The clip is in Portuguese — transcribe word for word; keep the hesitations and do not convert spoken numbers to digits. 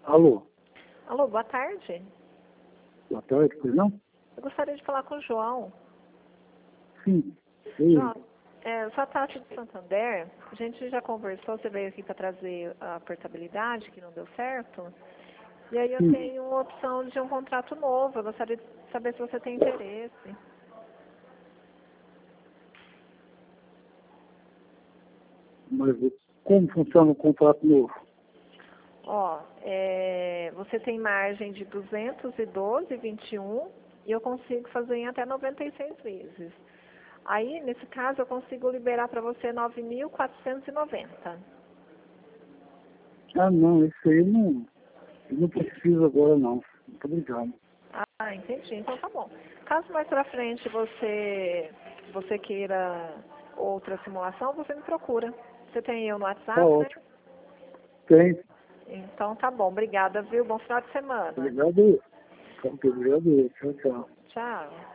Alô, Alô, boa tarde. boa tarde, pois não? Eu gostaria de falar com o João. Sim, sim, João, é, eu sou a Tati de Santander. A gente já conversou, você veio aqui para trazer a portabilidade, que não deu certo. E aí eu sim. tenho uma opção de um contrato novo. Eu gostaria de saber se você tem interesse. Mas como funciona o contrato novo? Ó, é, você tem margem de duzentos e doze vírgula vinte e um e eu consigo fazer em até noventa e seis vezes. Aí, nesse caso, eu consigo liberar para você nove mil quatrocentos e noventa. Ah, não, isso aí não, eu não preciso agora não. Muito obrigado. Ah, entendi. Então tá bom. Caso mais pra frente você, você queira outra simulação, você me procura. Você tem eu no Tá WhatsApp, né? ótimo. Tem. Então tá bom. Obrigada, viu? Bom final de semana. Obrigado. Obrigado. Tchau, tchau. Tchau.